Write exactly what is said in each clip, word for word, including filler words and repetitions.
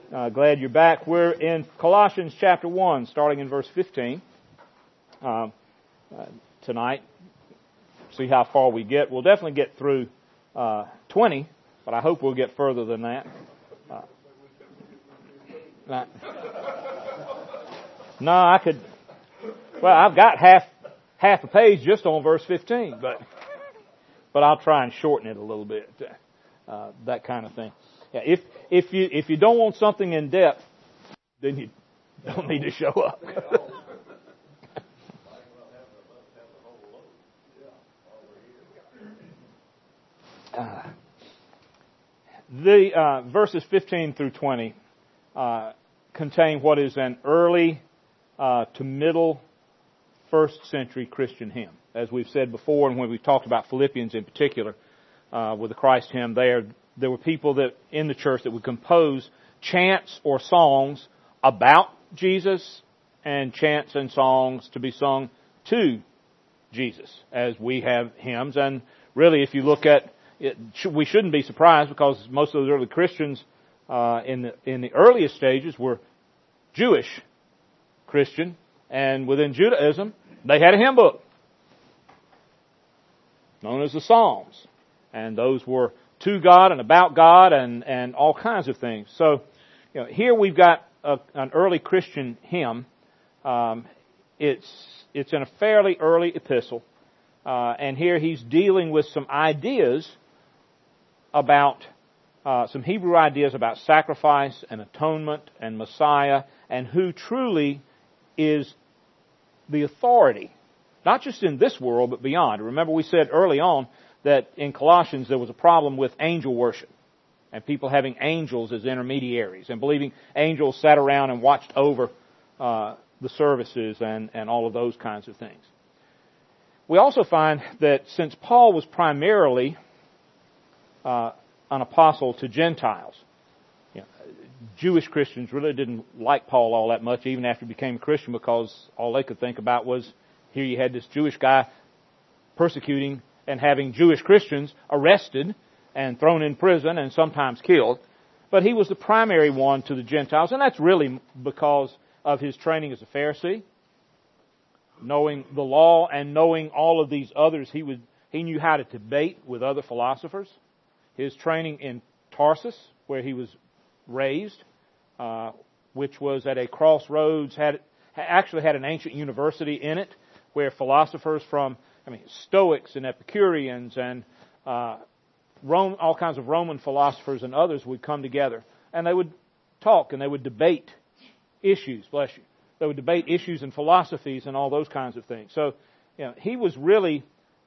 Uh, glad you're back. We're in Colossians chapter one, starting in verse fifteen uh, uh, tonight. See how far we get. We'll definitely get through uh, twenty, but I hope we'll get further than that. Uh, not, no, I could. Well, I've got half half a page just on verse fifteen, but but I'll try and shorten it a little bit. Uh, that kind of thing. Yeah, if if you if you don't want something in depth, then you don't need to show up. uh, the uh, verses fifteen through twenty uh, contain what is an early uh, to middle first century Christian hymn, as we've said before, and when we've talked about Philippians in particular, uh, with the Christ hymn there. There were people that in the church that would compose chants or songs about Jesus and chants and songs to be sung to Jesus, as we have hymns. And really, if you look at it, we shouldn't be surprised, because most of those early Christians uh, in the in the earliest stages were Jewish Christian, and within Judaism they had a hymn book known as the Psalms, and those were to God and about God and, and all kinds of things. So, you know, here we've got a, an early Christian hymn. Um, it's it's in a fairly early epistle, uh, and here he's dealing with some ideas about uh, some Hebrew ideas about sacrifice and atonement and Messiah, and who truly is the authority, not just in this world but beyond. Remember, we said early on that in Colossians there was a problem with angel worship and people having angels as intermediaries and believing angels sat around and watched over uh, the services and, and all of those kinds of things. We also find that since Paul was primarily uh, an apostle to Gentiles, you know, Jewish Christians really didn't like Paul all that much even after he became a Christian, because all they could think about was, here you had this Jewish guy persecuting and having Jewish Christians arrested and thrown in prison and sometimes killed. But he was the primary one to the Gentiles, and that's really because of his training as a Pharisee, knowing the law and knowing all of these others. He would he knew how to debate with other philosophers. His training in Tarsus, where he was raised, uh, which was at a crossroads, had actually had an ancient university in it, where philosophers from I mean, Stoics and Epicureans and uh, Rome, all kinds of Roman philosophers and others would come together, and they would talk and they would debate issues. Bless you. They would debate issues and philosophies and all those kinds of things. So, you know, he was really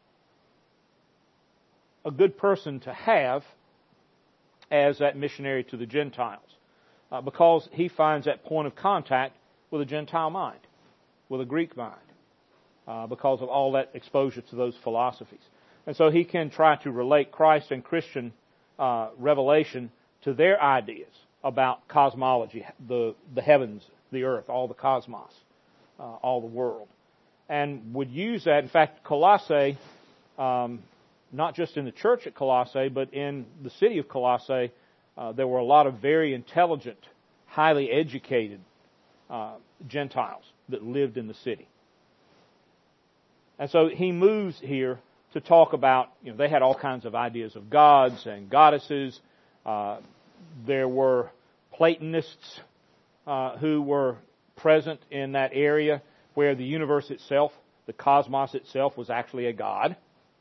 a good person to have as that missionary to the Gentiles, uh, because he finds that point of contact with a Gentile mind, with a Greek mind. Uh, because of all that exposure to those philosophies. And so he can try to relate Christ and Christian uh, revelation to their ideas about cosmology, the, the heavens, the earth, all the cosmos, uh, all the world. And would use that. In fact, Colossae, um, not just in the church at Colossae, but in the city of Colossae, uh, there were a lot of very intelligent, highly educated uh, Gentiles that lived in the city. And so he moves here to talk about, you know, they had all kinds of ideas of gods and goddesses. Uh, there were Platonists uh, who were present in that area where the universe itself, the cosmos itself, was actually a god,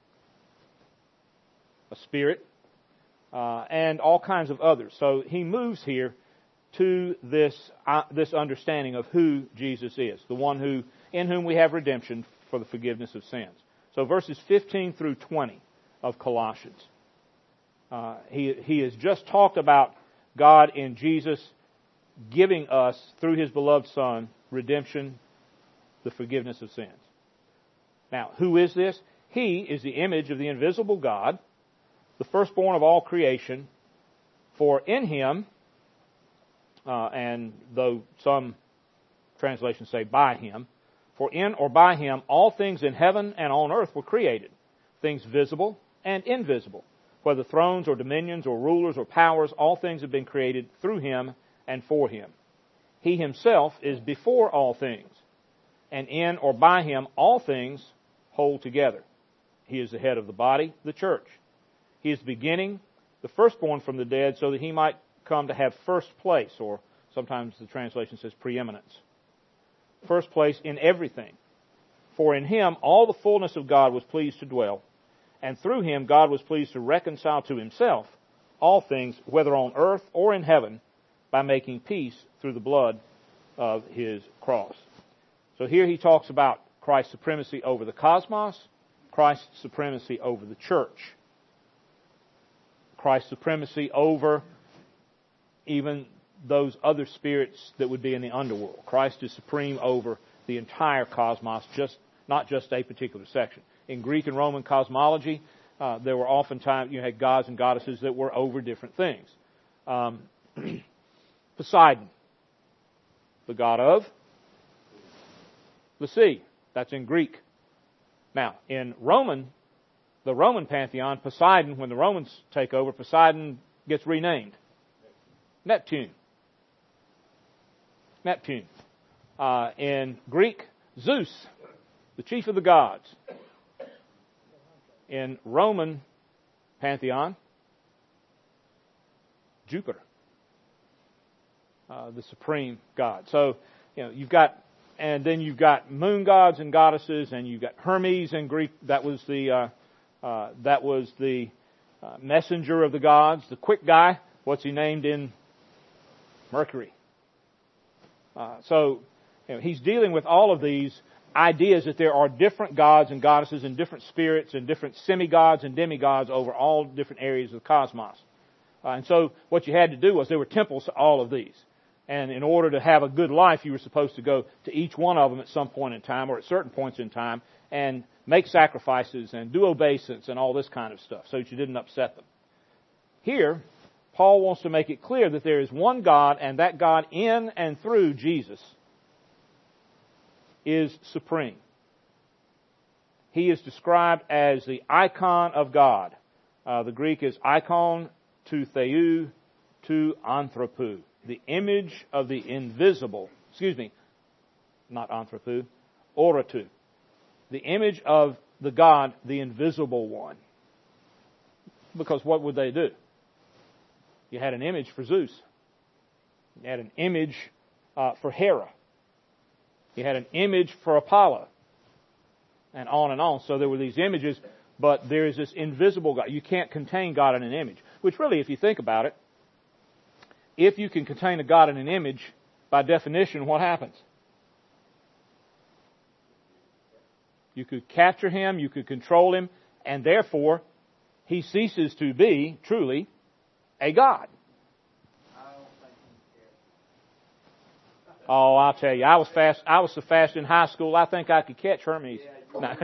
a spirit, uh, and all kinds of others. So he moves here to this uh, this understanding of who Jesus is, the one who in whom we have redemption for the forgiveness of sins. So verses fifteen through twenty of Colossians. Uh, he, he has just talked about God in Jesus giving us, through His beloved Son, redemption, the forgiveness of sins. Now, who is this? He is the image of the invisible God, the firstborn of all creation, for in Him, uh, and though some translations say by Him, for in or by Him all things in heaven and on earth were created, things visible and invisible, whether thrones or dominions or rulers or powers, all things have been created through Him and for Him. He Himself is before all things, and in or by Him all things hold together. He is the head of the body, the church. He is the beginning, the firstborn from the dead, so that He might come to have first place, or sometimes the translation says preeminence. First place in everything. For in Him all the fullness of God was pleased to dwell, and through Him God was pleased to reconcile to Himself all things, whether on earth or in heaven, by making peace through the blood of His cross. So here he talks about Christ's supremacy over the cosmos, Christ's supremacy over the church, Christ's supremacy over even those other spirits that would be in the underworld. Christ is supreme over the entire cosmos, just not just a particular section. In Greek and Roman cosmology, uh, there were oftentimes, you had gods and goddesses that were over different things. Um, Poseidon, the god of the sea. That's in Greek. Now, in Roman, the Roman pantheon, Poseidon, when the Romans take over, Poseidon gets renamed. Neptune. Neptune. Uh, in Greek, Zeus, the chief of the gods. In Roman pantheon, Jupiter, uh, the supreme god. So, you know, you've got, and then you've got moon gods and goddesses, and you've got Hermes in Greek. That was the uh, uh, that was the uh, messenger of the gods, the quick guy. What's he named in Mercury? Uh, so, you know, he's dealing with all of these ideas that there are different gods and goddesses and different spirits and different semi-gods and demigods over all different areas of the cosmos. Uh, and so what you had to do was there were temples to all of these. And in order to have a good life, you were supposed to go to each one of them at some point in time or at certain points in time and make sacrifices and do obeisance and all this kind of stuff so that you didn't upset them. Here, Paul wants to make it clear that there is one God, and that God in and through Jesus is supreme. He is described as the icon of God. Uh, the Greek is icon to theou to anthropou, the image of the invisible. Excuse me, not anthropou, oratou, the image of the God, the invisible one. Because what would they do? You had an image for Zeus. You had an image uh, for Hera. You had an image for Apollo. And on and on. So there were these images, but there is this invisible God. You can't contain God in an image. Which really, if you think about it, if you can contain a God in an image, by definition, what happens? You could capture Him, you could control Him, and therefore, He ceases to be, truly, a God. Oh, I'll tell you, I was fast. I was so fast in high school. I think I could catch Hermes. No. No.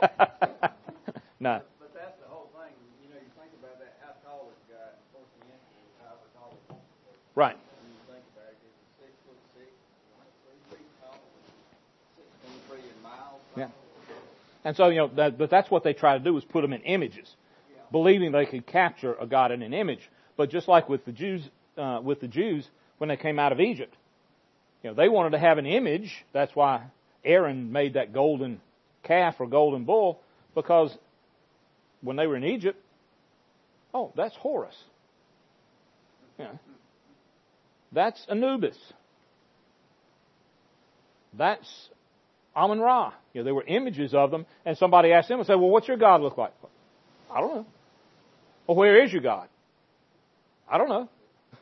But that's the whole thing. You know, you think about that. How tall is God? Of course, the answer is however tall it wants to be. Right. When you think about it, it's six foot six, three feet tall, six twenty-three in miles. Yeah. And so, you know, that, but that's what they try to do is put them in images, yeah, believing they could capture a God in an image. But just like with the Jews, uh, with the Jews when they came out of Egypt, you know, they wanted to have an image. That's why Aaron made that golden calf or golden bull, because when they were in Egypt, oh, that's Horus. Yeah. That's Anubis. That's Amun-Ra. You know, there were images of them, and somebody asked them and said, well, what's your God look like? I don't know. Well, where is your God? I don't know.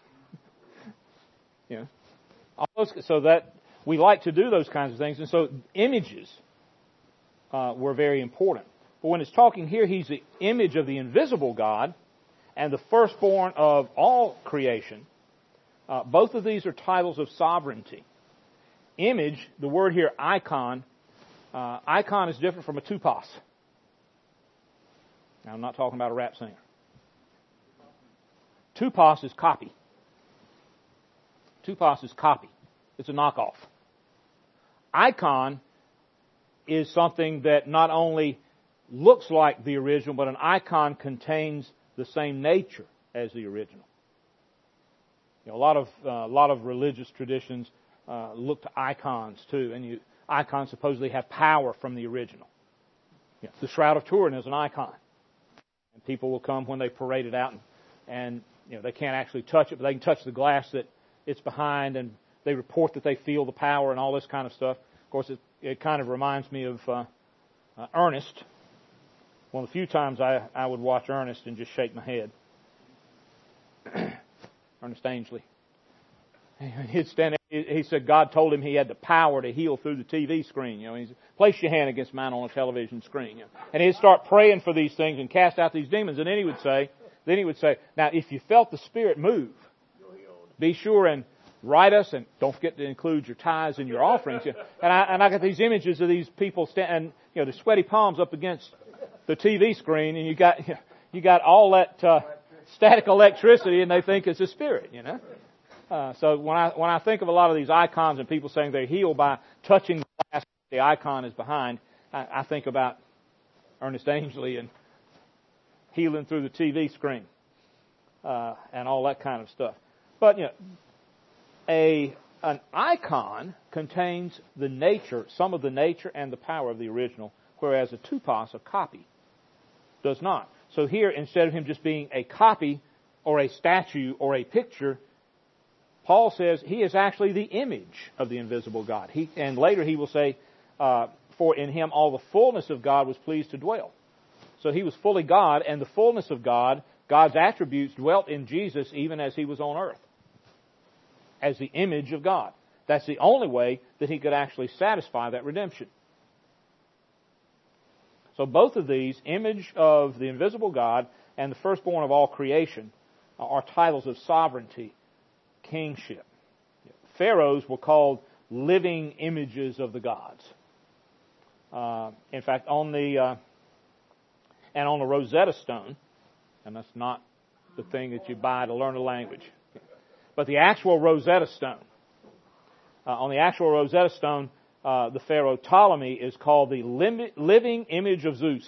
You know, all those, so that we like to do those kinds of things, and so images uh, were very important. But when it's talking here, He's the image of the invisible God and the firstborn of all creation. Uh, both of these are titles of sovereignty. Image, the word here, icon. Uh, icon is different from a tupos. Now, I'm not talking about a rap singer. Tupos is copy. Tupos is copy. It's a knockoff. Icon is something that not only looks like the original, but an icon contains the same nature as the original. You know, a lot of uh, a lot of religious traditions uh, look to icons too, and you, icons supposedly have power from the original. You know, the Shroud of Turin is an icon, and people will come when they parade it out, and, and you know they can't actually touch it, but they can touch the glass that it's behind, and they report that they feel the power and all this kind of stuff. Of course, it, it kind of reminds me of uh, uh, Ernest. One of the few times I, I would watch Ernest and just shake my head. Ernest Ainsley. He'd stand there, he said God told him he had the power to heal through the T V screen. You know, he said, place your hand against mine on a television screen. You know. And he'd start praying for these things and cast out these demons. And then he would say, then he would say, now if you felt the Spirit move, be sure and write us, and don't forget to include your tithes and your offerings. And I, and I got these images of these people standing, you know, the sweaty palms up against the T V screen, and you got you got all that uh, static electricity, and they think it's a spirit, you know. Uh, so when I when I think of a lot of these icons and people saying they're healed by touching the glass the icon is behind, I, I think about Ernest Ainsley and healing through the T V screen uh, and all that kind of stuff. But you know, a an icon contains the nature, some of the nature and the power of the original, whereas a tupos, a copy, does not. So here, instead of him just being a copy or a statue or a picture, Paul says he is actually the image of the invisible God. He, and later he will say, uh, for in him all the fullness of God was pleased to dwell. So he was fully God, and the fullness of God, God's attributes, dwelt in Jesus even as he was on earth, as the image of God. That's the only way that he could actually satisfy that redemption. So both of these, image of the invisible God and the firstborn of all creation, are titles of sovereignty, kingship. Pharaohs were called living images of the gods. Uh, in fact, on the uh, and on the Rosetta Stone, and that's not the thing that you buy to learn a language, but the actual Rosetta Stone. Uh, on the actual Rosetta Stone, uh, the Pharaoh Ptolemy is called the lim- living image of Zeus.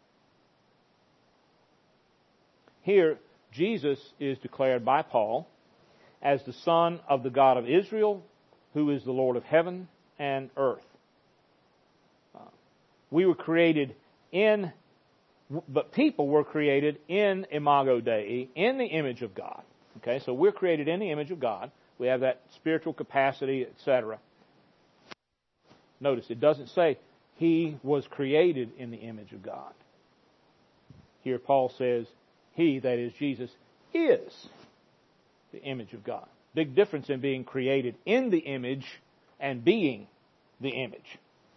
Here, Jesus is declared by Paul as the Son of the God of Israel, who is the Lord of heaven and earth. Uh, we were created in, but people were created in Imago Dei, in the image of God. Okay, so we're created in the image of God. We have that spiritual capacity, et cetera. Notice, it doesn't say he was created in the image of God. Here Paul says, he, that is Jesus, is the image of God. Big difference in being created in the image and being the image.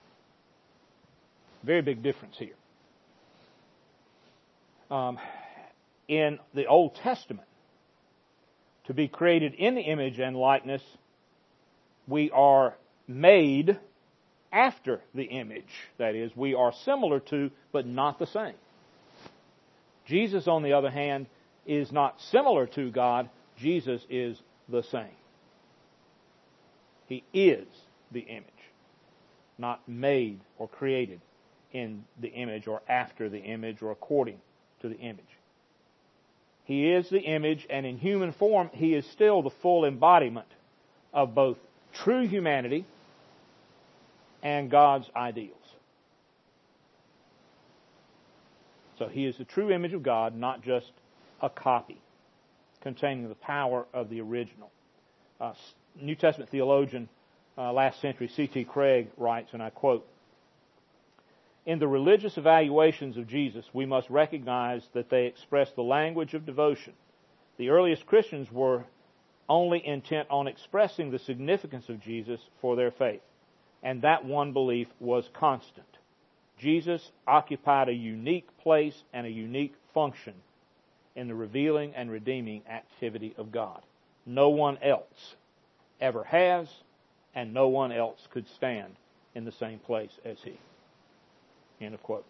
Very big difference here. Um, in the Old Testament, to be created in the image and likeness, we are made after the image. That is, we are similar to, but not the same. Jesus, on the other hand, is not similar to God. Jesus is the same. He is the image, not made or created in the image or after the image or according to the image. He is the image, and in human form, he is still the full embodiment of both true humanity and God's ideals. So he is the true image of God, not just a copy containing the power of the original. Uh, New Testament theologian, uh, last century, C T Craig writes, and I quote, "In the religious evaluations of Jesus, we must recognize that they express the language of devotion. The earliest Christians were only intent on expressing the significance of Jesus for their faith, and that one belief was constant. Jesus occupied a unique place and a unique function in the revealing and redeeming activity of God. No one else ever has, and no one else could stand in the same place as he." End of quote.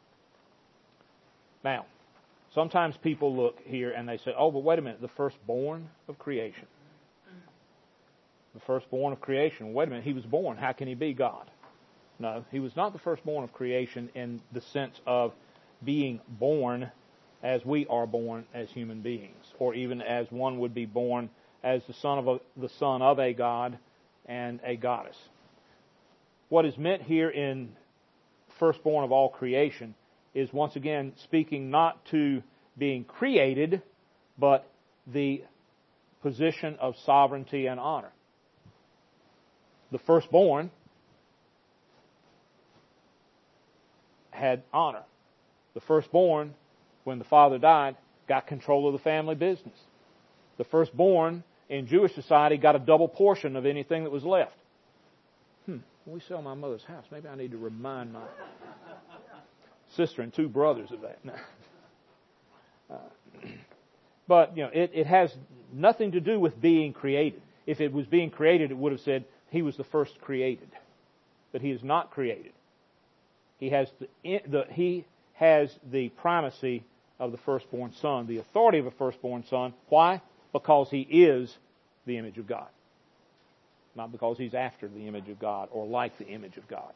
Now, sometimes people look here and they say, oh, but wait a minute, the firstborn of creation. The firstborn of creation. Wait a minute, he was born. How can he be God? No, he was not the firstborn of creation in the sense of being born as we are born as human beings, or even as one would be born as the son of a, the son of a god and a goddess. What is meant here in firstborn of all creation is once again speaking not to being created, but the position of sovereignty and honor. The firstborn had honor. The firstborn, when the father died, got control of the family business. The firstborn in Jewish society got a double portion of anything that was left. Hmm, when we sell my mother's house, maybe I need to remind my sister and two brothers of that. uh, but, you know, it, it has nothing to do with being created. If it was being created, it would have said he was the first created. But he is not created. He has the, the he has the primacy of the firstborn son, the authority of a firstborn son. Why? Because he is the image of God. Not because he's after the image of God or like the image of God.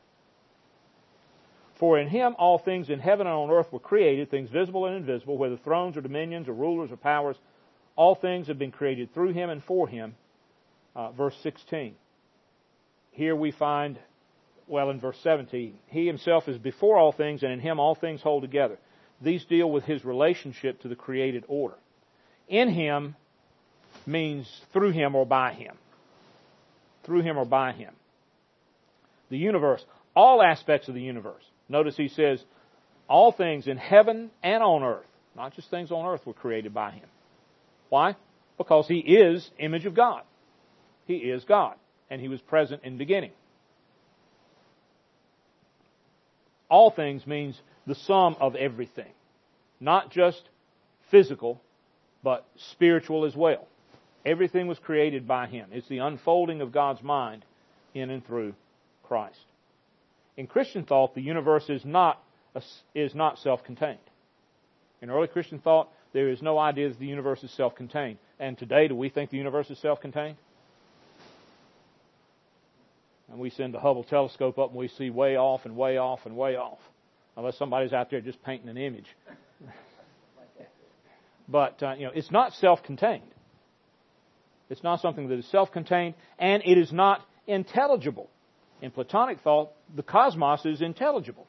For in him all things in heaven and on earth were created, things visible and invisible, whether thrones or dominions or rulers or powers. All things have been created through him and for him. Uh, verse sixteen. Here we find, well, in verse seventeen, he himself is before all things, and in him all things hold together. These deal with his relationship to the created order. In him means through him or by him. Through him or by him. The universe, all aspects of the universe. Notice he says, all things in heaven and on earth, not just things on earth, were created by him. Why? Because he is image of God. He is God, and he was present in the beginning. All things means the sum of everything. Not just physical, but spiritual as well. Everything was created by him. It's the unfolding of God's mind in and through Christ. In Christian thought, the universe is not is not self-contained. In early Christian thought, there is no idea that the universe is self-contained. And today, do we think the universe is self-contained? And we send the Hubble telescope up and we see way off and way off and way off. Unless somebody's out there just painting an image. But, uh, you know, it's not self-contained. It's not something that is self-contained, and it is not intelligible. In Platonic thought, the cosmos is intelligible.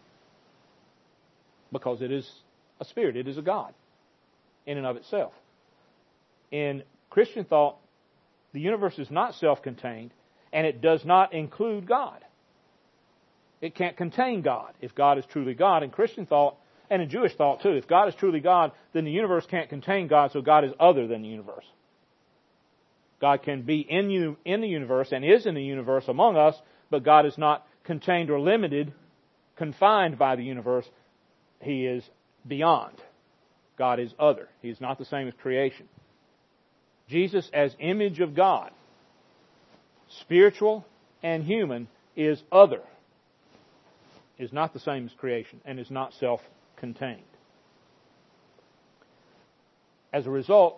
Because it is a spirit, it is a God in and of itself. In Christian thought, the universe is not self-contained, and it does not include God. It can't contain God if God is truly God. In Christian thought, and in Jewish thought too, if God is truly God, then the universe can't contain God, so God is other than the universe. God can be in you in the universe and is in the universe among us, but God is not contained or limited, confined by the universe. He is beyond. God is other. He is not the same as creation. Jesus, as image of God, spiritual and human, is other. Is not the same as creation and is not self-contained. As a result,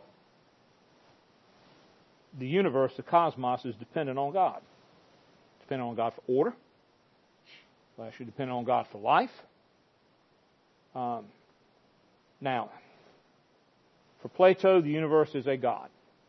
the universe, the cosmos, is dependent on God. Dependent on God for order. Well, actually dependent on God for life. Um, now, for Plato, the universe is a God.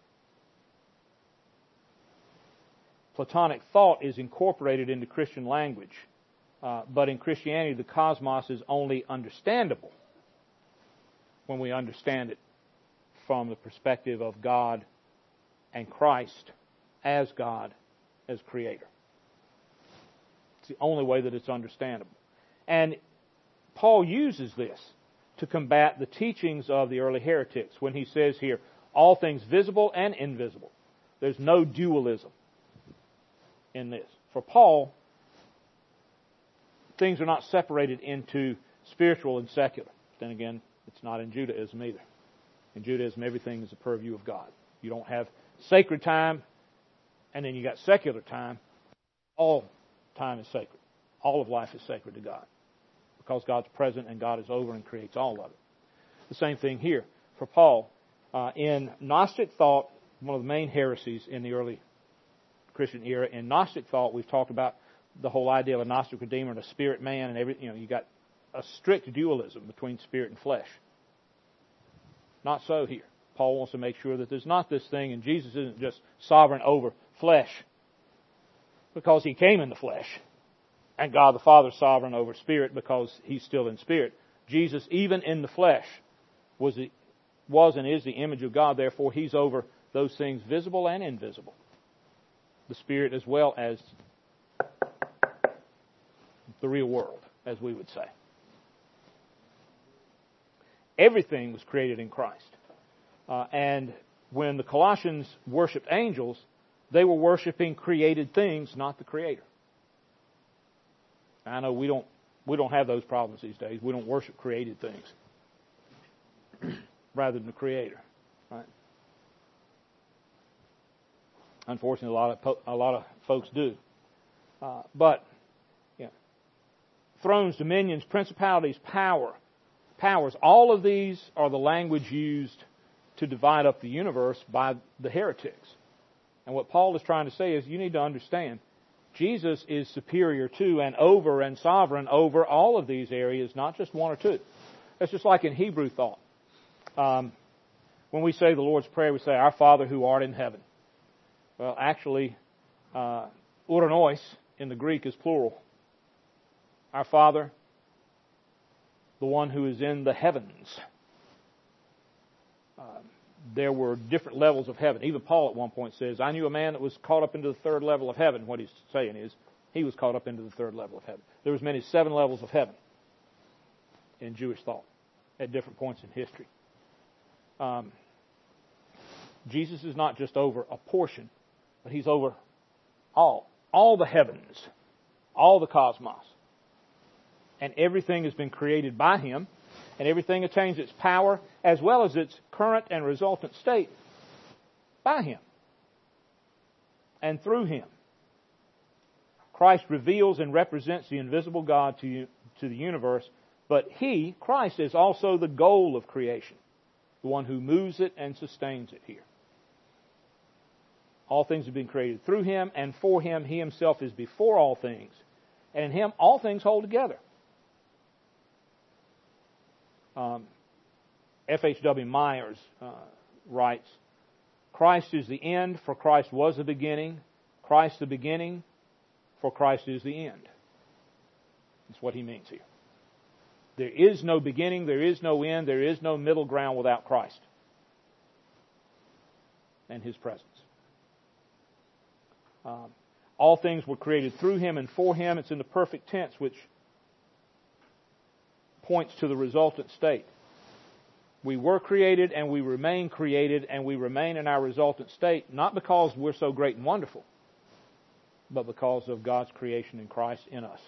Platonic thought is incorporated into Christian language. Uh, but in Christianity, the cosmos is only understandable when we understand it from the perspective of God and Christ as God, as Creator. It's the only way that it's understandable. And Paul uses this to combat the teachings of the early heretics when he says here, all things visible and invisible. There's no dualism in this. For Paul, things are not separated into spiritual and secular. Then again, it's not in Judaism either. In Judaism, everything is a purview of God. You don't have sacred time, and then you got secular time. All time is sacred. All of life is sacred to God. Because God's present and God is over and creates all of it. The same thing here for Paul. Uh, in Gnostic thought, one of the main heresies in the early Christian era, in Gnostic thought, we've talked about the whole idea of a Gnostic Redeemer and a spirit man and every, you know, you got a strict dualism between spirit and flesh. Not so here. Paul wants to make sure that there's not this thing, and Jesus isn't just sovereign over flesh because He came in the flesh, and God the Father is sovereign over spirit because He's still in spirit. Jesus, even in the flesh, was the, was and is the image of God. Therefore, He's over those things visible and invisible, the spirit as well as the real world, as we would say. Everything was created in Christ. Uh, and when the Colossians worshipped angels, they were worshiping created things, not the Creator. I know we don't we don't have those problems these days. We don't worship created things rather than the Creator, right? Unfortunately, a lot of po- a lot of folks do. Uh, but you know, thrones, dominions, principalities, power, powers. All of these are the language used to divide up the universe by the heretics. And what Paul is trying to say is you need to understand Jesus is superior to and over and sovereign over all of these areas, not just one or two. It's just like in Hebrew thought. Um, when we say the Lord's Prayer, we say, Our Father who art in heaven. Well, actually, uh, uranos in the Greek is plural. Our Father, the one who is in the heavens. Uh, there were different levels of heaven. Even Paul at one point says, I knew a man that was caught up into the third level of heaven. What he's saying is, he was caught up into the third level of heaven. There was many seven levels of heaven in Jewish thought at different points in history. Um, Jesus is not just over a portion, but He's over all. All the heavens. All the cosmos. And everything has been created by Him. And everything attains its power as well as its current and resultant state by Him and through Him. Christ reveals and represents the invisible God to, you, to the universe, but He, Christ, is also the goal of creation, the one who moves it and sustains it here. All things have been created through Him and for Him. He Himself is before all things, and in Him all things hold together. Um, F H W Myers uh, writes, Christ is the end, for Christ was the beginning. Christ the beginning, for Christ is the end. That's what he means here. There is no beginning, there is no end, there is no middle ground without Christ and His presence. Um, all things were created through Him and for Him. It's in the perfect tense, which points to the resultant state. We were created and we remain created and we remain in our resultant state, not because we're so great and wonderful, but because of God's creation in Christ in us.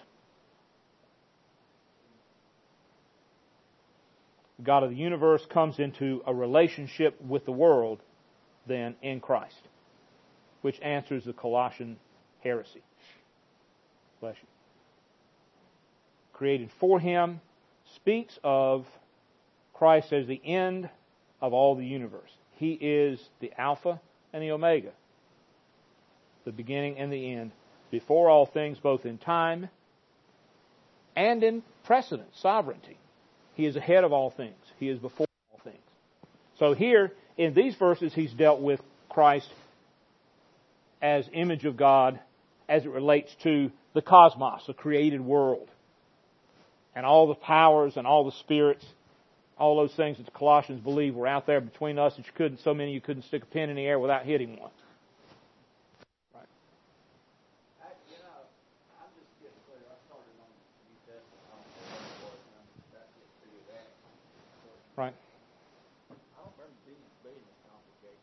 The God of the universe comes into a relationship with the world then in Christ, which answers the Colossian heresy. Bless you. Created for Him speaks of Christ as the end of all the universe. He is the Alpha and the Omega, the beginning and the end, before all things, both in time and in precedence, sovereignty. He is ahead of all things. He is before all things. So here, in these verses, he's dealt with Christ as image of God as it relates to the cosmos, the created world, and all the powers and all the spirits, all those things that the Colossians believe were out there between us that you couldn't, so many you couldn't stick a pin in the air without hitting one. Right. I, you know, I'm just getting clear. I started on the New Testament. I don't know what it was, and I'm trying to get through that. Right. I don't remember Jesus being this complicated.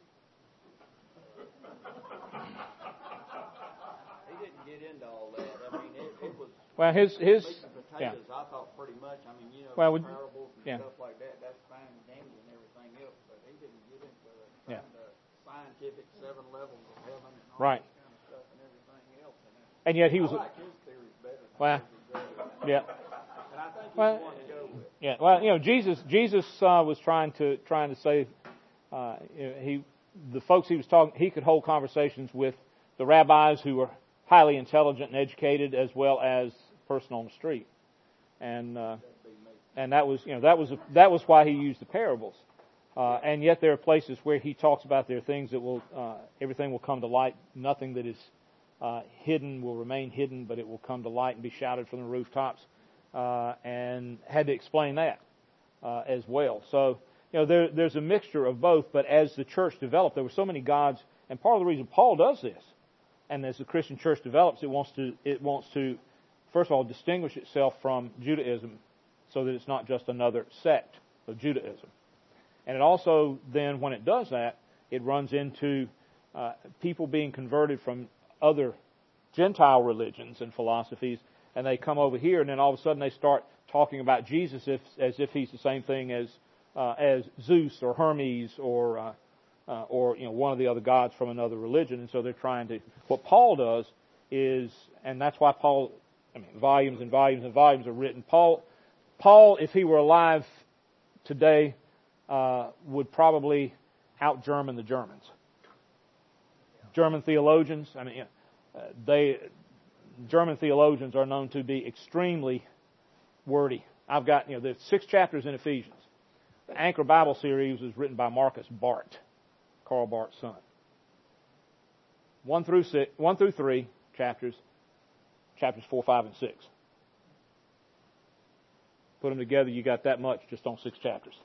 He didn't get into all that. I mean, it, it was. Well, his his meat and potatoes, yeah. I thought pretty much. I mean, you know, Well, the would- parables and yeah. stuff like that. That's fine and dandy and everything else, but he didn't get into it. Yeah. The scientific seven levels of heaven and all Right. this kind of stuff and everything else. And that. And yet he was. I like his theories better. Than Well, his yeah. And I think he's Well, the one to go with. Yeah. Well, you know, Jesus Jesus uh, was trying to trying to say uh, he the folks he was talking he could hold conversations with the rabbis who were highly intelligent and educated, as well as person on the street, and uh, and that was you know that was that was why he used the parables. Uh, and yet there are places where he talks about there are things that will, uh, everything will come to light. Nothing that is uh, hidden will remain hidden, but it will come to light and be shouted from the rooftops. Uh, and had to explain that uh, as well. So, you know, there, there's a mixture of both, but as the church developed, there were so many gods, and part of the reason Paul does this, and as the Christian church develops, it wants to, it wants to, first of all, distinguish itself from Judaism so that it's not just another sect of Judaism. And it also then, when it does that, it runs into uh, people being converted from other Gentile religions and philosophies, and they come over here, and then all of a sudden they start talking about Jesus if, as if he's the same thing as uh, as Zeus or Hermes or uh, uh, or you know one of the other gods from another religion. And so they're trying to. What Paul does is, and that's why Paul, I mean, volumes and volumes and volumes are written. Paul, Paul, if he were alive today, uh, would probably out-German the Germans. German theologians, I mean, uh, they. German theologians are known to be extremely wordy. I've got, you know, there's six chapters in Ephesians. The Anchor Bible series was written by Marcus Barth, Karl Barth's son. One through six, one through three chapters, chapters four, five, and six. Put them together, you got that much just on six chapters.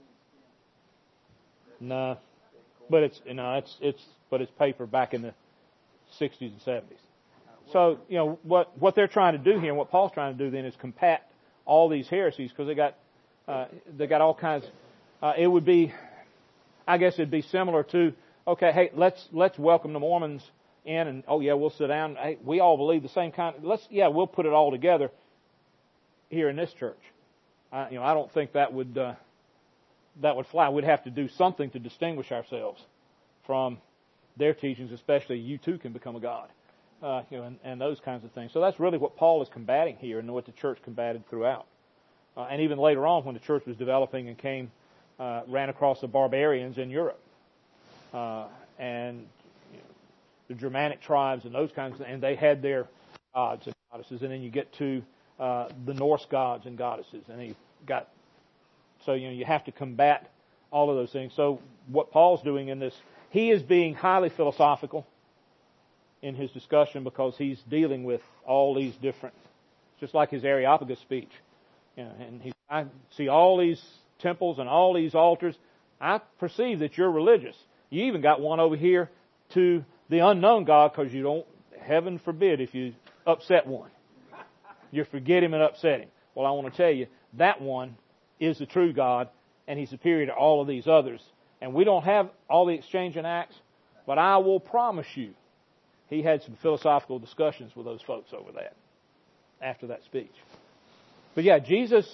No, but it's no, it's it's but it's paper back in the sixties and seventies. So, you know, what, what they're trying to do here and what Paul's trying to do then is combat all these heresies because they got, uh, they got all kinds, uh, it would be, I guess it'd be similar to, okay, hey, let's, let's welcome the Mormons in and, oh yeah, we'll sit down. Hey, we all believe the same kind, let's, yeah, we'll put it all together here in this church. I, you know, I don't think that would, uh, that would fly. We'd have to do something to distinguish ourselves from their teachings, especially you too can become a god. Uh, you know, and, and those kinds of things. So that's really what Paul is combating here and what the church combated throughout. Uh, and even later on when the church was developing and came, uh, ran across the barbarians in Europe. Uh, and you know, the Germanic tribes and those kinds of things. And they had their gods and goddesses. And then you get to uh, the Norse gods and goddesses. And you've got, so, you know, you have to combat all of those things. So what Paul's doing in this, he is being highly philosophical in his discussion because he's dealing with all these different, just like his Areopagus speech. You know, and he, I see all these temples and all these altars. I perceive that you're religious. You even got one over here to the unknown God because you don't, heaven forbid, if you upset one. You forget him and upset him. Well, I want to tell you, that one is the true God and he's superior to all of these others. And we don't have all the exchanging acts, but I will promise you, he had some philosophical discussions with those folks over that, after that speech. But yeah, Jesus,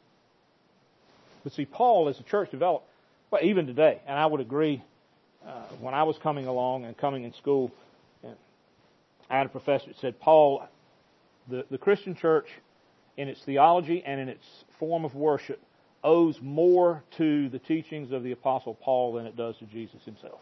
but see, Paul, as the church developed, well, even today, and I would agree, uh, when I was coming along and coming in school, I had a professor that said, Paul, the, the Christian church, in its theology and in its form of worship, owes more to the teachings of the Apostle Paul than it does to Jesus himself.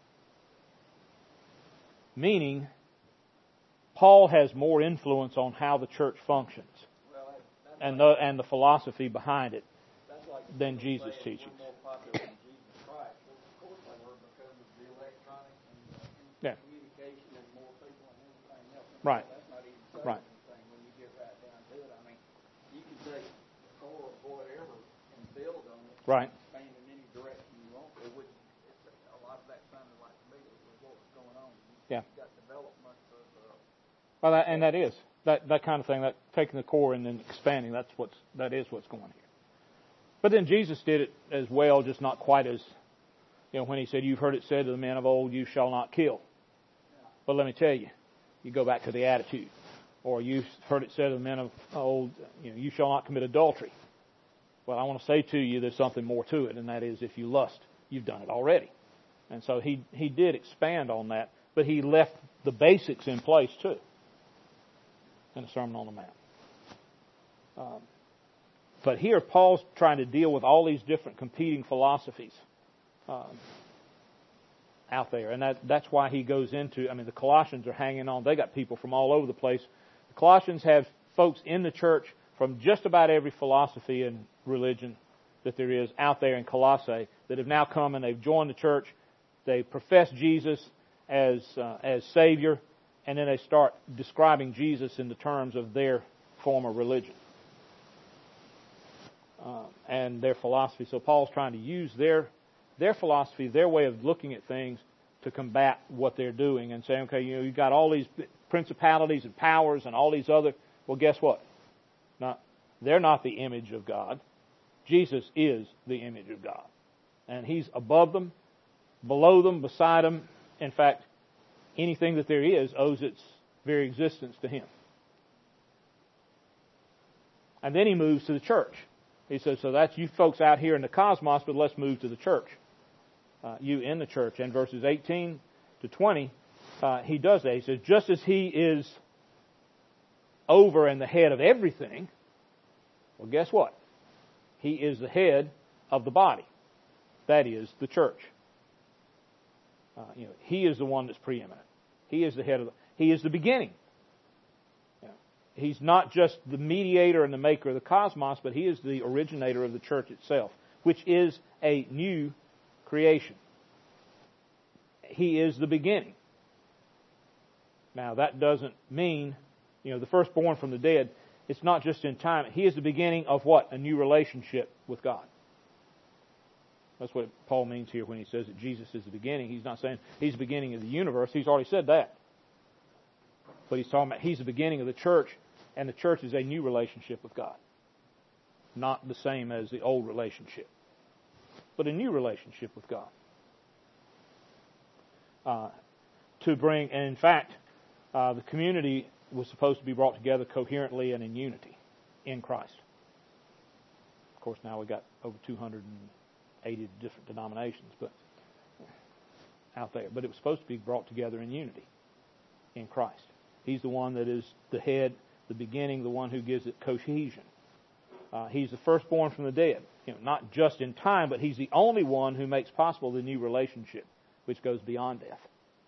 Meaning, Paul has more influence on how the church functions Well, that's and like, the and the philosophy behind it that's like than people Jesus' say teachings. we're more popular than Jesus Christ. Well, of course they were because of the electronics and uh, Yeah. communication and more people and everything else. Right. That's not even saying Right. anything when you get right down to it. I mean, you can take the core of whatever and build on it. Right. Expand in any direction you want. It would. It's a, a lot of that sounded like to me was what was going on. You Yeah. got development of. Uh, Well, that, and that is that that kind of thing. That taking the core and then expanding. That's what's that is what's going here. But then Jesus did it as well, just not quite as, you know, when he said, "You've heard it said to the men of old, you shall not kill." But let me tell you, you go back to the attitude, or you've heard it said to the men of old, you know, you shall not commit adultery. Well, I want to say to you, there's something more to it, and that is, if you lust, you've done it already. And so he he did expand on that, but he left the basics in place too. In the Sermon on the Mount. Um, but here, Paul's trying to deal with all these different competing philosophies um, out there. And that, that's why he goes into, I mean, the Colossians are hanging on. They got people from all over the place. The Colossians have folks in the church from just about every philosophy and religion that there is out there in Colossae that have now come and they've joined the church. They profess Jesus as uh, as Savior, and then they start describing Jesus in the terms of their former religion uh, and their philosophy. So Paul's trying to use their their philosophy, their way of looking at things, to combat what they're doing and saying, okay, you know, you've got all these principalities and powers and all these other. Well, guess what? Not, they're not the image of God. Jesus is the image of God. And He's above them, below them, beside them. In fact, anything that there is owes its very existence to Him. And then he moves to the church. He says, so that's you folks out here in the cosmos, but let's move to the church. Uh, you in the church. And verses eighteen to twenty, uh, he does that. He says, just as He is over and the head of everything, well, guess what? He is the head of the body. That is the church. Uh, you know, He is the one that's preeminent. He is the head of the, He is the beginning. You know, He's not just the mediator and the maker of the cosmos, but He is the originator of the church itself, which is a new creation. He is the beginning. Now, that doesn't mean, you know, the firstborn from the dead, it's not just in time. He is the beginning of what? A new relationship with God. That's what Paul means here when he says that Jesus is the beginning. He's not saying He's the beginning of the universe. He's already said that. But he's talking about He's the beginning of the church, and the church is a new relationship with God. Not the same as the old relationship, but a new relationship with God. Uh, to bring, and in fact, uh, the community was supposed to be brought together coherently and in unity in Christ. Of course, now we've got over two hundred eighty different denominations, but out there. But it was supposed to be brought together in unity in Christ. He's the one that is the head, the beginning, the one who gives it cohesion. Uh, he's the firstborn from the dead. You know, not just in time, but He's the only one who makes possible the new relationship, which goes beyond death.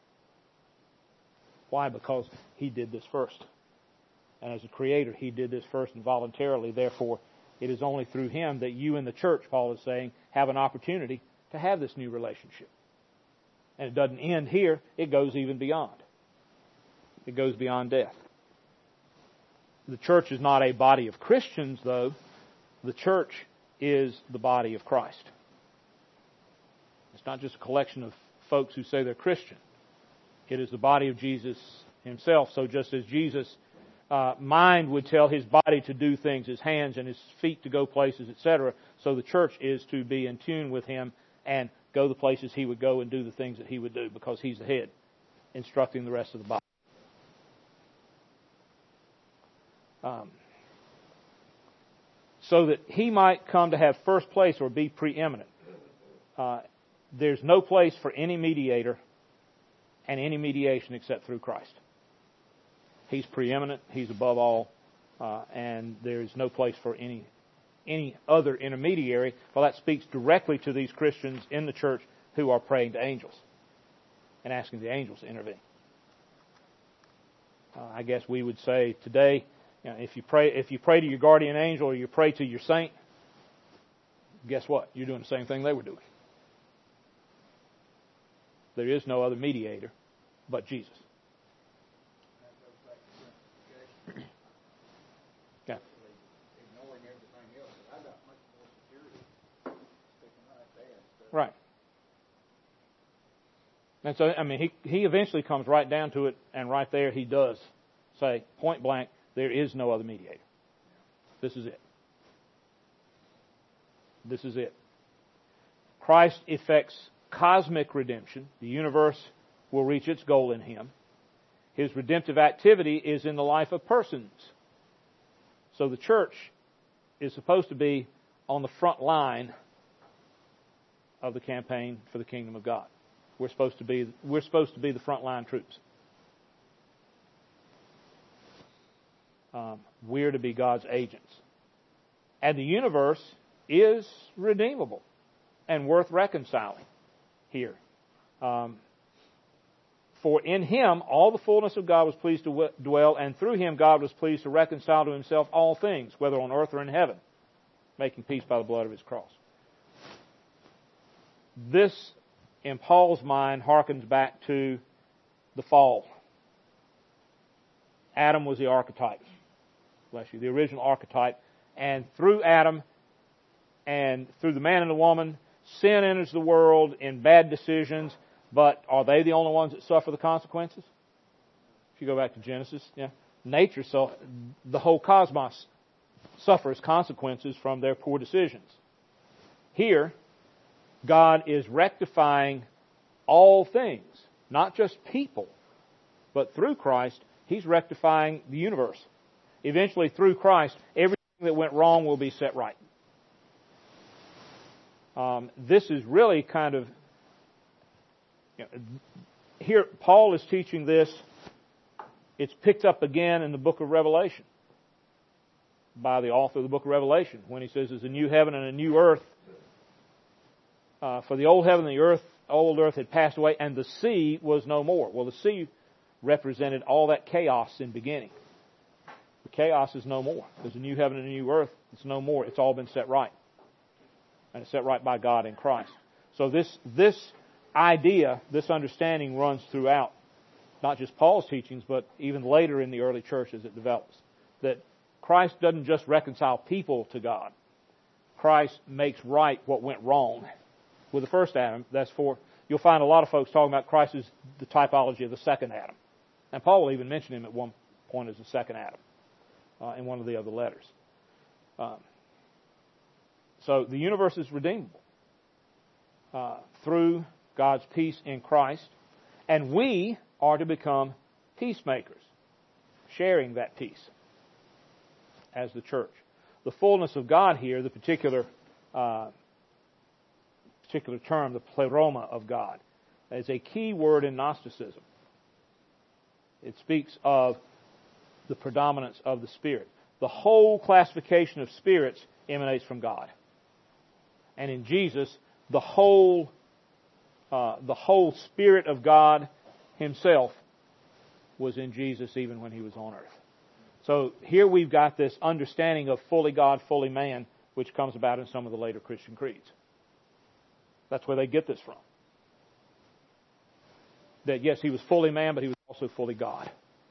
Why? Because He did this first. And as a creator, He did this first and voluntarily. Therefore, it is only through Him that you in the church, Paul is saying, have an opportunity to have this new relationship. And it doesn't end here. It goes even beyond. It goes beyond death. The church is not a body of Christians, though. The church is the body of Christ. It's not just a collection of folks who say they're Christian. It is the body of Jesus Himself. So just as Jesus' uh, mind would tell His body to do things, His hands and His feet to go places, et cetera, so the church is to be in tune with Him and go the places He would go and do the things that He would do, because He's the head, instructing the rest of the body. Um, so that He might come to have first place or be preeminent. Uh, there's no place for any mediator and any mediation except through Christ. He's preeminent, He's above all, uh, and there's no place for any any other intermediary. Well, that speaks directly to these Christians in the church who are praying to angels and asking the angels to intervene. Uh, I guess we would say today, you know, if you pray if you pray to your guardian angel or you pray to your saint, guess what? You're doing the same thing they were doing. There is no other mediator but Jesus. Yeah. Ignoring everything else, I got much more security sticking right there. Right. And so, I mean, he he eventually comes right down to it, and right there he does say, point blank, there is no other mediator. This is it. This is it. Christ effects cosmic redemption. The universe will reach its goal in Him. His redemptive activity is in the life of persons. So the church is supposed to be on the front line of the campaign for the kingdom of God. We're supposed to be we're supposed to be the frontline troops. Um, we're to be God's agents. And the universe is redeemable and worth reconciling here. Um, For in Him all the fullness of God was pleased to dwell, and through Him God was pleased to reconcile to Himself all things, whether on earth or in heaven, making peace by the blood of His cross. this, in Paul's mind, harkens back to the fall. Adam was the archetype. Bless you, the original archetype. And through Adam and through the man and the woman, sin enters the world in bad decisions, but are they the only ones that suffer the consequences? If you go back to Genesis, yeah, nature, so the whole cosmos suffers consequences from their poor decisions. Here, God is rectifying all things, not just people, but through Christ, He's rectifying the universe. Eventually, through Christ, everything that went wrong will be set right. Um, this is really kind of, you know, here Paul is teaching this. It's picked up again in the book of Revelation by the author of the book of Revelation when he says there's a new heaven and a new earth. Uh, for the old heaven and the earth, old earth had passed away, and the sea was no more. Well, the sea represented all that chaos in beginning. The chaos is no more. There's a new heaven and a new earth. It's no more. It's all been set right. And it's set right by God in Christ. So this this idea, this understanding runs throughout not just Paul's teachings, but even later in the early church as it develops. That Christ doesn't just reconcile people to God. Christ makes right what went wrong with the first Adam. That's for, you'll find a lot of folks talking about Christ as the typology of the second Adam. And Paul will even mention him at one point as the second Adam uh, in one of the other letters. Um, so the universe is redeemable uh, through God's peace in Christ. And we are to become peacemakers, sharing that peace as the church. The fullness of God here, the particular uh, particular term, the pleroma of God, is a key word in Gnosticism. It speaks of the predominance of the Spirit. The whole classification of spirits emanates from God. And in Jesus, the whole uh, the whole Spirit of God Himself was in Jesus even when He was on earth. So here we've got this understanding of fully God, fully man, which comes about in some of the later Christian creeds. That's where they get this from. That yes, He was fully man, but He was also fully God.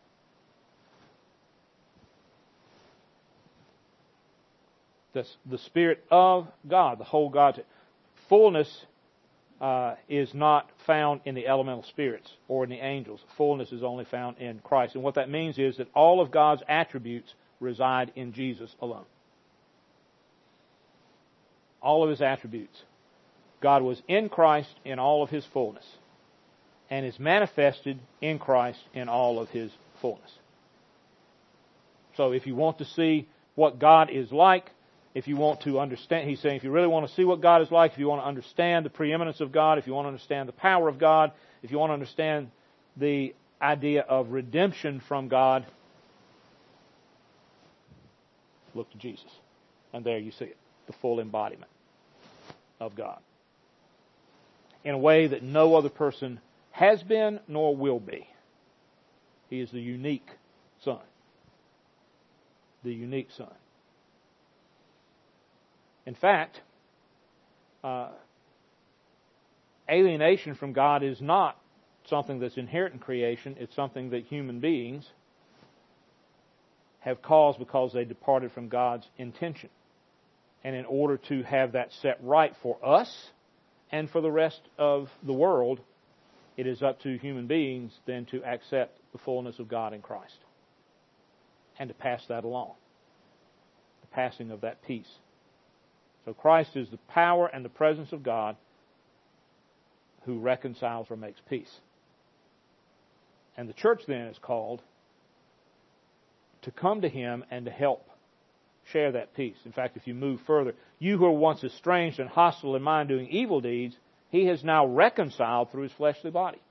That's the Spirit of God, the whole God. Fullness uh, is not found in the elemental spirits or in the angels. Fullness is only found in Christ. And what that means is that all of God's attributes reside in Jesus alone. All of His attributes. God was in Christ in all of His fullness and is manifested in Christ in all of His fullness. So if you want to see what God is like, if you want to understand, he's saying if you really want to see what God is like, if you want to understand the preeminence of God, if you want to understand the power of God, if you want to understand the idea of redemption from God, look to Jesus. And there you see it, the full embodiment of God. In a way that no other person has been nor will be. He is the unique Son. The unique Son. In fact, uh, alienation from God is not something that's inherent in creation. It's something that human beings have caused because they departed from God's intention. And in order to have that set right for us and for the rest of the world, it is up to human beings then to accept the fullness of God in Christ and to pass that along. The passing of that peace. So Christ is the power and the presence of God who reconciles or makes peace. And the church then is called to come to Him and to help share that peace. In fact, if you move further, you who were once estranged and hostile in mind doing evil deeds, He has now reconciled through His fleshly body.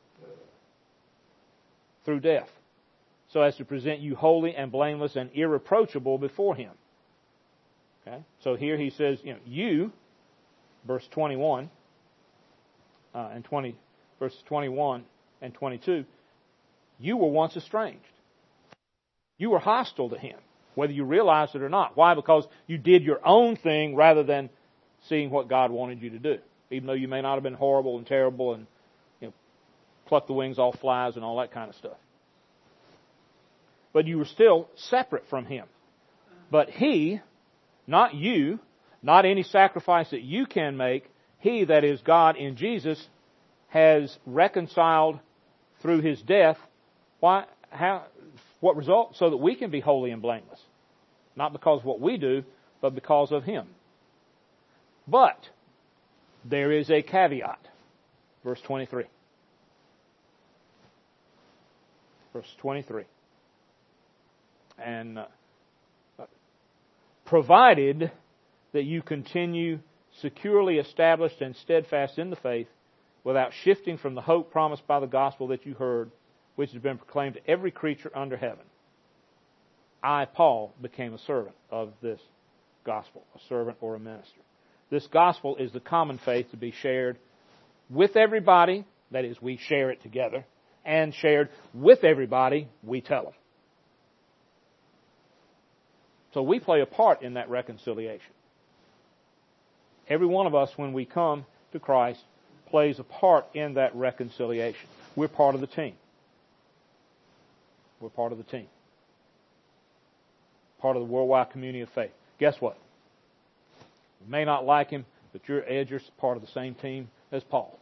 Through death. So as to present you holy and blameless and irreproachable before Him. Okay? So here he says, you know, you, verse twenty-one, uh, and twenty, verses twenty-one and twenty-two, you were once estranged. You were hostile to Him, whether you realized it or not. Why? Because you did your own thing rather than seeing what God wanted you to do. even though you may not have been horrible and terrible and, you know, pluck the wings off flies and all that kind of stuff. But you were still separate from Him. But He, not you, not any sacrifice that you can make, He, that is God in Jesus, has reconciled through His death. Why? How? What result? So that we can be holy and blameless. Not because of what we do, but because of Him. But there is a caveat. Verse twenty-three. Verse twenty-three. And uh, provided that you continue securely established and steadfast in the faith, without shifting from the hope promised by the gospel that you heard, which has been proclaimed to every creature under heaven. I, Paul, became a servant of this gospel, a servant or a minister. This gospel is the common faith to be shared with everybody, that is, we share it together, and shared with everybody, we tell them. So we play a part in that reconciliation. Every one of us, when we come to Christ, plays a part in that reconciliation. We're part of the team. We're part of the team. Part of the worldwide community of faith. Guess what? You may not like him, but you're Edger's part of the same team as Paul.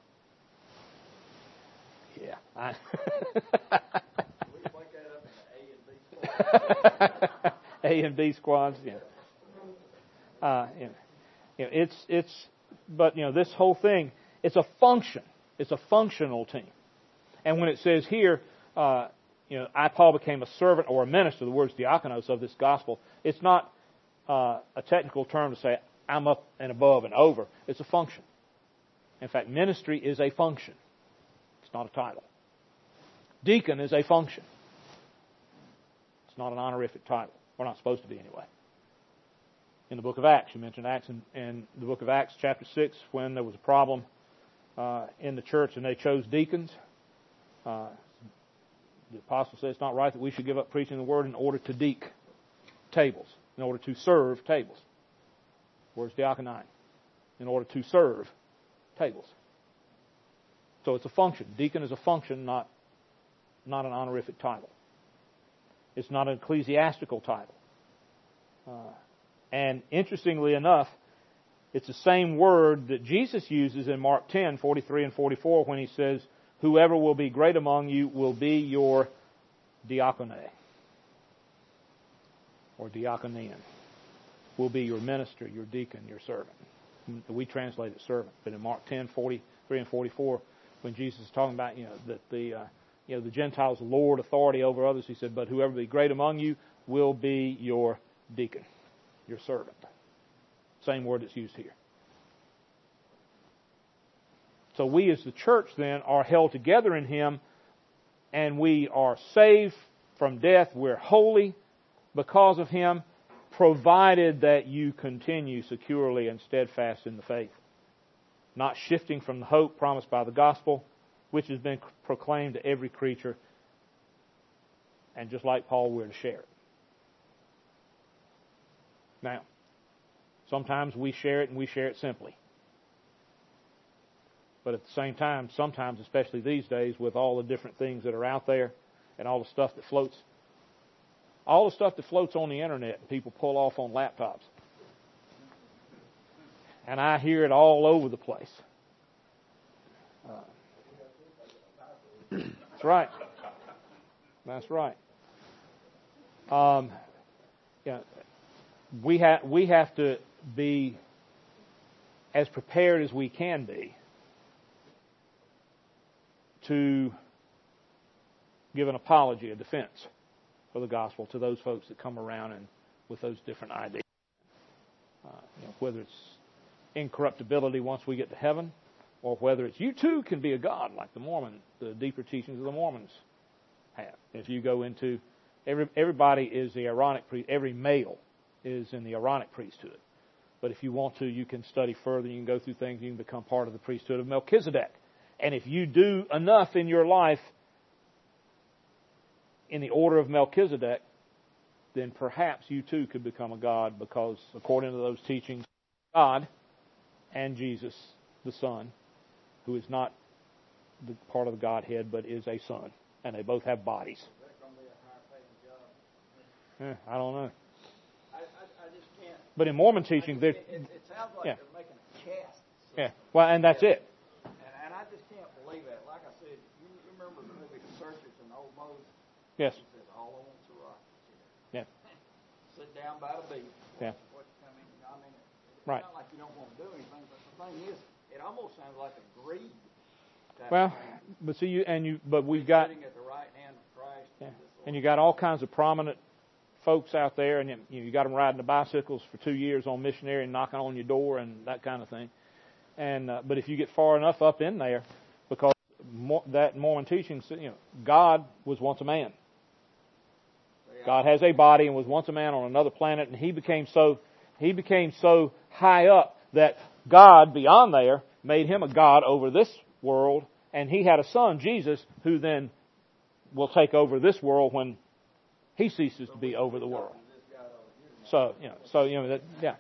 Yeah. I We break that up into A and B squads. A and B squads, yeah. Uh, you know, you know, it's it's, but you know, this whole thing, it's a function. It's a functional team. And when it says here, uh, you know, I, Paul, became a servant or a minister, the word's diakonos, of this gospel, it's not uh, a technical term to say I'm up and above and over. It's a function. In fact, ministry is a function. It's not a title. Deacon is a function. It's not an honorific title. We're not supposed to be anyway. In the book of Acts, you mentioned Acts in, in the book of Acts, chapter six, when there was a problem uh, in the church and they chose deacons. Uh, the apostle says it's not right that we should give up preaching the word in order to deek tables, in order to serve tables. Where's diakonai? In order to serve tables. So it's a function. Deacon is a function, not, not an honorific title. It's not an ecclesiastical title. Uh, and interestingly enough, it's the same word that Jesus uses in Mark ten, forty-three and forty-four when He says, whoever will be great among you will be your diakone, or diakonean, will be your minister, your deacon, your servant. We translate it servant, but in Mark ten, forty-three and forty-four, when Jesus is talking about, you know, that the uh, you know the Gentiles lord authority over others, He said, but whoever be great among you will be your deacon, your servant. Same word that's used here. So we as the church then are held together in Him, and we are saved from death. We're holy because of Him, provided that you continue securely and steadfast in the faith, not shifting from the hope promised by the gospel, which has been proclaimed to every creature. And just like Paul, we're to share it. Now, sometimes we share it and we share it simply. But at the same time, sometimes, especially these days, with all the different things that are out there and all the stuff that floats, all the stuff that floats on the internet and people pull off on laptops. And I hear it all over the place. Uh, that's right. That's right. Um, yeah, we have we have to be as prepared as we can be to give an apology, a defense for the gospel to those folks that come around and with those different ideas. Uh, you know, whether it's incorruptibility once we get to heaven, or whether it's you too can be a god like the Mormon, the deeper teachings of the Mormons have. If you go into every everybody is the Aaronic priest, every male is in the Aaronic priesthood. But if you want to, you can study further. You can go through things. You can become part of the priesthood of Melchizedek. And if you do enough in your life in the order of Melchizedek, then perhaps you too could become a god, because according to those teachings, God and Jesus the Son, who is not the part of the Godhead, but is a Son. And they both have bodies. Is that going to be a higher paying job? Eh, I don't know. I, I, I just can't. But in Mormon I teaching, just, they it, it, it sounds like yeah. they're making a caste system. yeah. Well, and that's it. And, and I just can't believe that. Like I said, you, you remember the movie The Searchers and Old Moses? Yes. He says, all I want's a rock. Yeah. Sit down by the beach. Yeah. What, I mean, I mean, it's Right. not like you don't want to do anything, but the thing is, it almost sounds like a greed. Well, but see you and you, but we've got, sitting at the right hand of Christ. yeah, and this and you got all kinds of prominent folks out there, and you, you got them riding the bicycles for two years on missionary and knocking on your door and that kind of thing. And uh, but if you get far enough up in there, because more, that Mormon teaching, you know, God was once a man. God has a body and was once a man on another planet, and he became so he became so high up that God beyond there made him a God over this world, and he had a son, Jesus, who then will take over this world when he ceases to be over the world. So, you know, so, you know, that, yeah.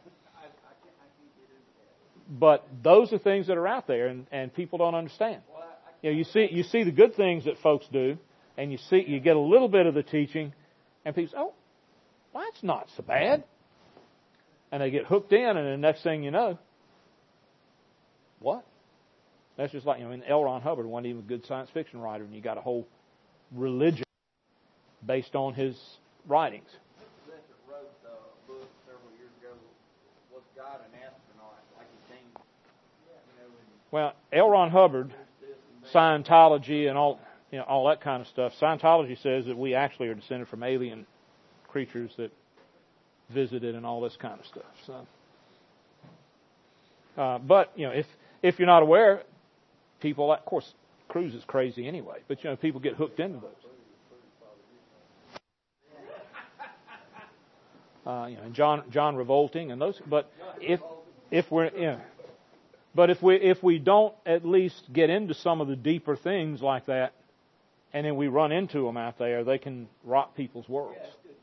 But those are things that are out there, and, and people don't understand. You know, you see, you see the good things that folks do, and you see, you get a little bit of the teaching, and people say, oh, well, that's not so bad. And they get hooked in, and the next thing you know, what? That's just like, you know, I mean, L. Ron Hubbard wasn't even a good science fiction writer, and you got a whole religion based on his writings. Mister wrote a book several years ago, Was God an Astronaut? Like he came, you know, and Well, L. Ron Hubbard, Scientology, and all, you know, all that kind of stuff. Scientology says that we actually are descended from alien creatures that visited and all this kind of stuff. So, uh, but you know, if if you're not aware, people, of course, cruise is crazy anyway. But you know, people get hooked into those. Uh, you know, and John John Revolting and those. But if if we're you know, but if we if we don't at least get into some of the deeper things like that, and then we run into them out there, they can rock people's worlds.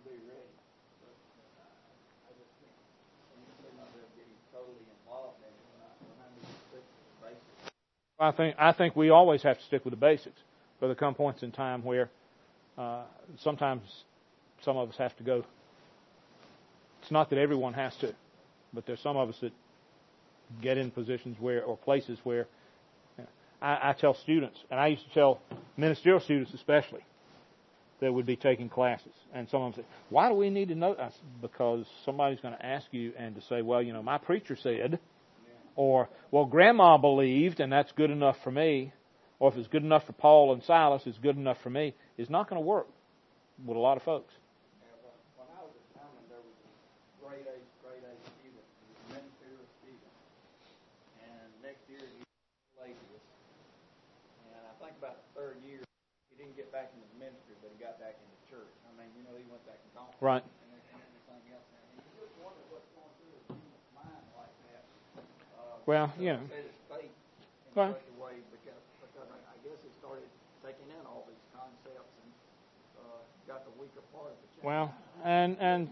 I think I think we always have to stick with the basics. But there come points in time where uh, sometimes some of us have to go. It's not that everyone has to, but there's some of us that get in positions where, or places where, you know, I, I tell students, and I used to tell ministerial students especially, that would be taking classes, and some of them say, "Why do we need to know?" I said, because somebody's going to ask you and to say, "Well, you know, my preacher said." Or, well, Grandma believed, and that's good enough for me. Or if it's good enough for Paul and Silas, it's good enough for me. It's not going to work with a lot of folks. Yeah, well, when I was at Hammond, there was a grade A, grade A student, he was a ministerial student. And next year, he was atheist. And I think about the third year, he didn't get back into the ministry, but he got back into church. I mean, you know, he went back to conference. Right. And everything else. And you just wonder what's going through his mind like that. Well, you know. Well, such a way because, because I guess he started taking in all these concepts and uh, got the weaker part of the chain. Well, and and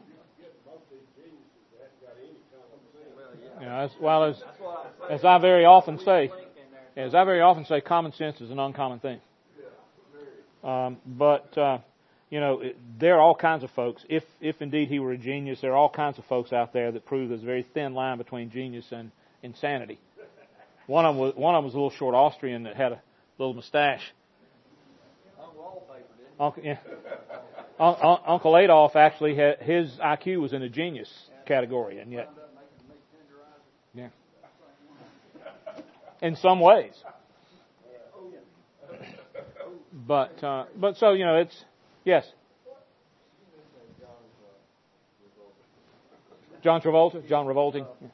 you know, as well as as I very often say, as I very often say, common sense is an uncommon thing. Um, but uh, you know, it, there are all kinds of folks. If if indeed he were a genius, there are all kinds of folks out there that prove there's a very thin line between genius and insanity. One of them was one of them was a little short Austrian that had a little mustache. Uncle, yeah. Un- Uncle Adolf actually had, his I Q was in the genius category, and yet, yeah, in some ways. But uh, but so you know it's yes. John Travolta, John Revolting. Yeah.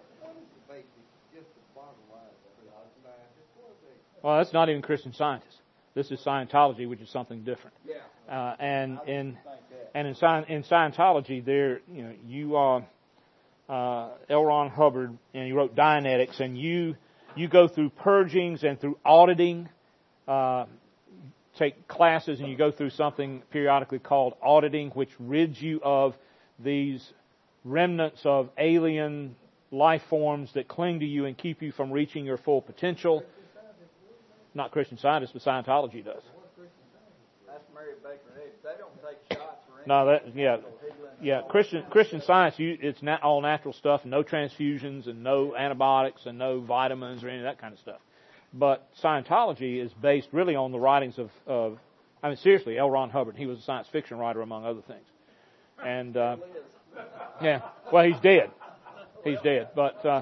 Well, that's not even Christian Scientists. This is Scientology, which is something different. Uh, and in and in, in Scientology, there you know you are uh, L. Ron Hubbard, and he wrote Dianetics, and you you go through purgings and through auditing. Uh, take classes, and you go through something periodically called auditing, which rids you of these remnants of alien life forms that cling to you and keep you from reaching your full potential. Not Christian Scientists, but Scientology does. That's Mary Baker Eddy. They don't take shots or anything. No, that yeah, yeah. Christian Christian Science, you, it's not all natural stuff, no transfusions and no antibiotics and no vitamins or any of that kind of stuff. But Scientology is based really on the writings of, of I mean, seriously, L. Ron Hubbard. He was a science fiction writer, among other things. And uh, yeah, well, he's dead. He's dead. But uh,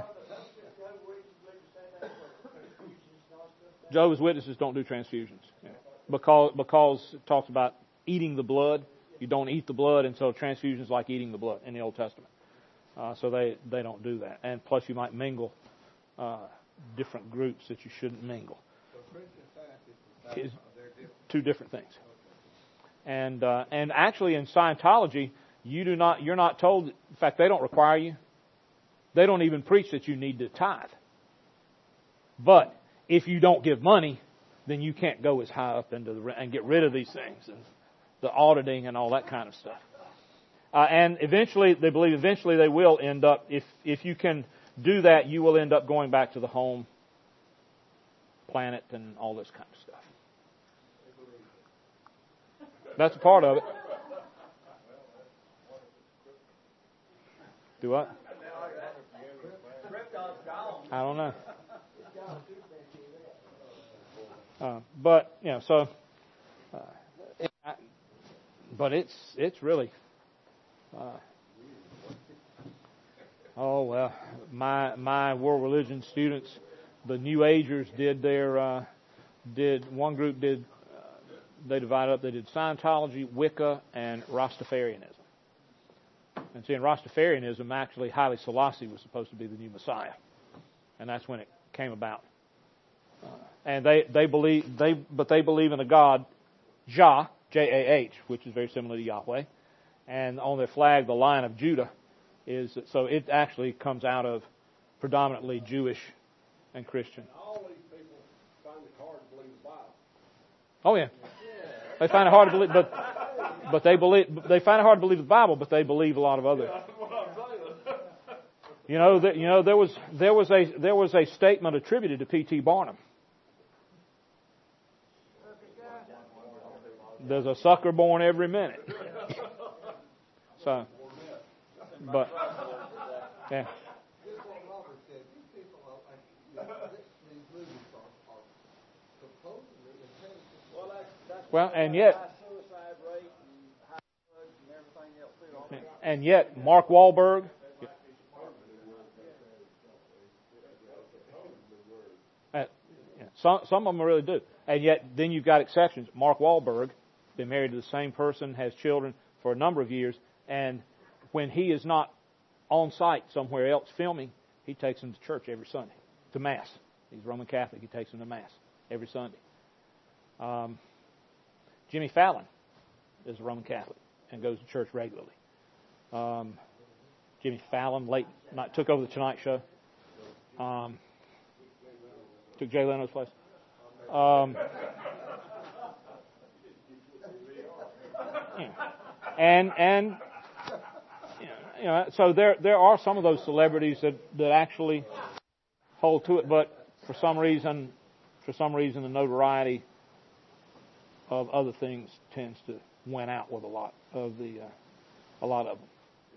Jehovah's Witnesses don't do transfusions, yeah. because because it talks about eating the blood. You don't eat the blood, and so transfusions is like eating the blood in the Old Testament. Uh, so they they don't do that. And plus, you might mingle uh, different groups that you shouldn't mingle. It's two different things. And uh, and actually, in Scientology, you do not you're not told. In fact, they don't require you. They don't even preach that you need to tithe. But if you don't give money, then you can't go as high up into the and get rid of these things and the auditing and all that kind of stuff. Uh, and eventually, they believe eventually they will end up, if if you can do that, you will end up going back to the home planet and all this kind of stuff. That's a part of it. Do what? I don't know. Uh, but you know, so, uh, it, I, but it's it's really. Uh, oh well, my my world religion students, the New Agers did their uh, did one group did uh, they divided up. They did Scientology, Wicca, and Rastafarianism. And see, in Rastafarianism, actually, Haile Selassie was supposed to be the new Messiah, and that's when it came about. Uh, and they they believe they but they believe in a God, Jah, J A H, which is very similar to Yahweh, and on their flag, the Lion of Judah is so it actually comes out of predominantly Jewish and Christian. All these people find it hard to believe the Bible. Oh yeah, they find it hard to believe, but but they believe they find it hard to believe the Bible, but they believe a lot of other. You know, that, you know, there was there was a there was a statement attributed to P T Barnum. There's a sucker born every minute. So, but yeah. Well, and yet, and yet, Mark Wahlberg. Some, some of them really do. And yet, then you've got exceptions. Mark Wahlberg, been married to the same person, has children for a number of years, and when he is not on site somewhere else filming, he takes them to church every Sunday, to Mass. He's Roman Catholic. He takes them to Mass every Sunday. Um, Jimmy Fallon is a Roman Catholic and goes to church regularly. Um, Jimmy Fallon late night, took over the Tonight Show. Um, Took Jay Leno's place. Um, yeah. And and you know, so there there are some of those celebrities that, that actually hold to it, but for some reason, for some reason, the notoriety of other things tends to win out with a lot of the uh, a lot of them.